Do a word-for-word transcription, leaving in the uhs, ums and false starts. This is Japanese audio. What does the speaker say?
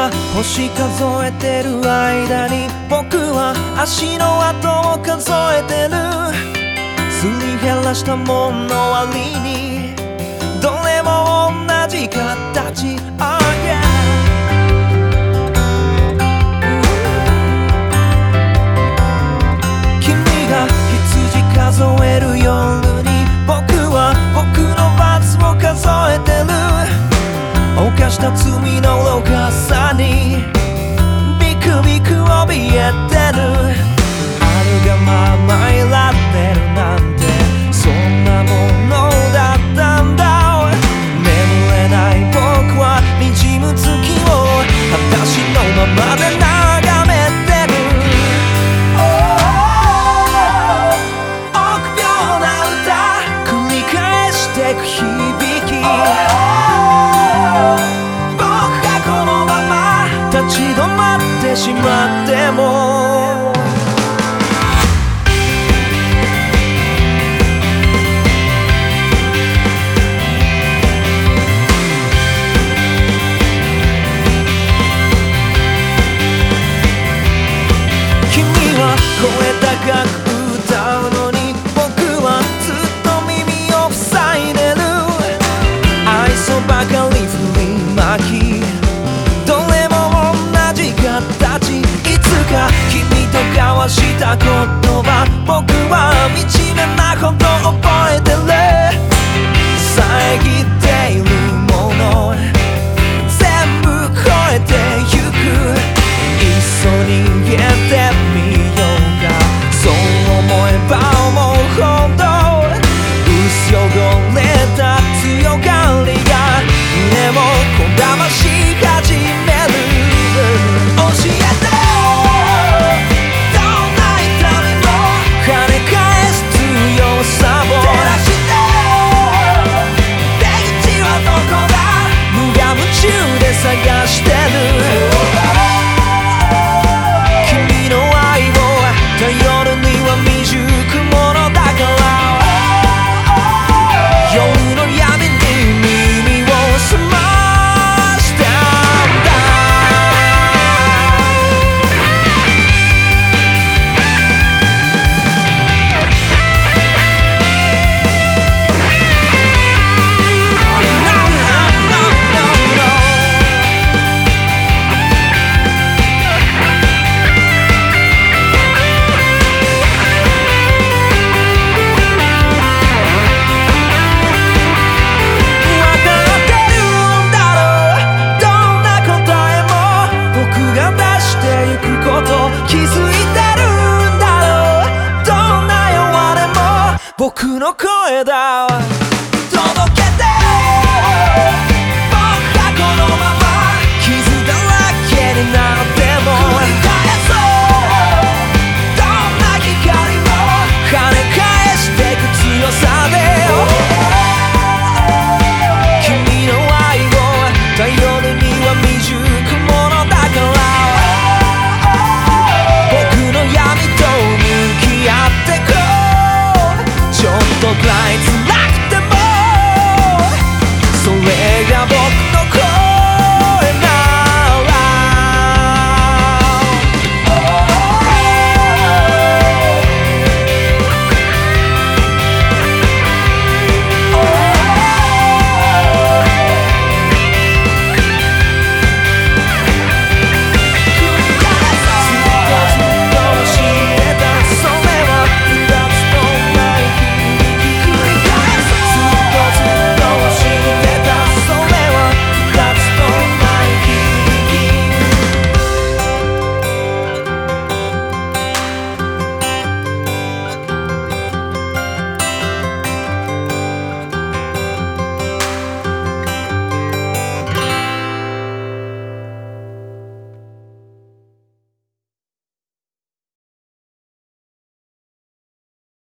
が星数えてる間に僕は足の跡を数えてる。すり減らしたもの割にどれも同じ形、oh yeah。 君が羊数える夜に僕は僕の罰を数えてる。犯した罪の愚さにビクビク怯えてる。あるがままいられるなんてそんなものだったんだ。眠れない僕は滲む月を裸足のままで眺めてる。臆病な歌繰り返してく響き、僕がこのまま立ち止まってしまっても声高く歌うのに僕はずっと耳を塞いでる。愛想ばかり振りまきどれも同じ形。いつか君と交わした言葉僕は惨めなほど覚えてる。遮っているもの全部超えてゆく。いっそ逃げてみよう。そう思えば思うほど薄汚れた強がりが胸をこだまし始める。教えてどんな痛みも跳ね返す強さを照らして出口はどこだ無我夢中で探してる。夜には未熟者だから夜の闇に耳を澄ましたんだ。気づいてるんだろうどんな弱音も僕の声だ届けて